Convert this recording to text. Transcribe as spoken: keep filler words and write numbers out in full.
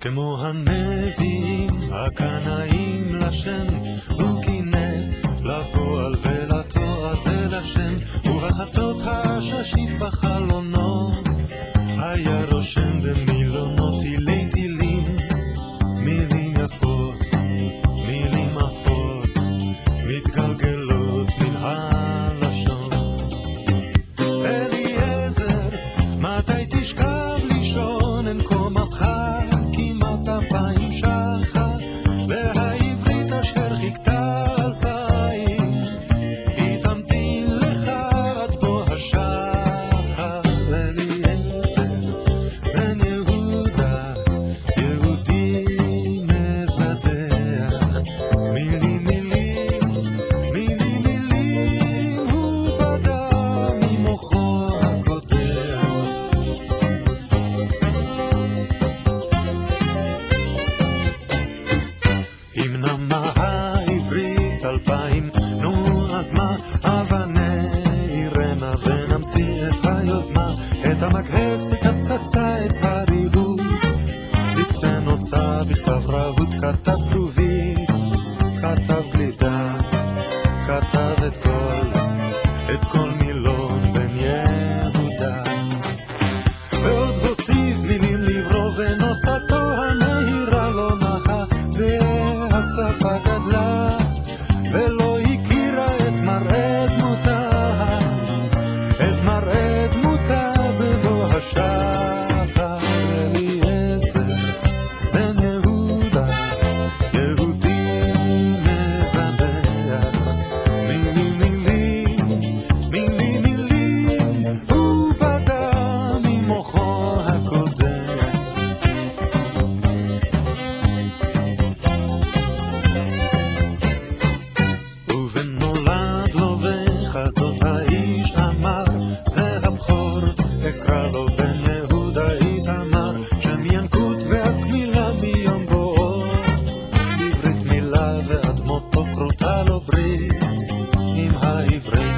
כמו הנביאים הקנאים לשם, הוא קינא לפועל ולתורה ולשם, ובחצות הששית בחלונו היה רושם במילונות תילי תילים, מילים יפות, מילים עפות, מתגלגלות מן הלשון. אליעזר, מתי תשכב לישון? אין קומתך כמעט אפיים שחר, והעברית אשר חיכתה אלפיים היא תמתין לך עד בוא השחר. אליעזר בן יהודה, יהודי מבדח, מילים מילים, מילים מילים, הוא בדה ממוחו הקודח. אם נמה העברית אלפיים, נו אז מה, הבה נעירנה ונמציא את היוזמה, את המקהץ, את הפצצה, את הריהוט, בקצה נוצה בכתב רהוט, כתב כרובית, כתב גלידה, כתב את כל, את כל מילון בן יהודה, ועוד הוסיף מילים לברוא, ונוצתו המהירה לא נחה, והשפה גדלה ולא הכירה את מראה דמותה, את מראה דמותה בבוא השחר. אליעזר בן יהודה, יהודי מבדח, מילים מילים, מילים מילים, הוא בדה ממוחו הקודח. ובנולד לו וחזות האיש אמר, זה הבכור, אקרא לו בן יהודה איתמר, שם ינקות ועד מילה מיום בואו, עברית מילה ועד מותו כרותה לו ברית עם העברית.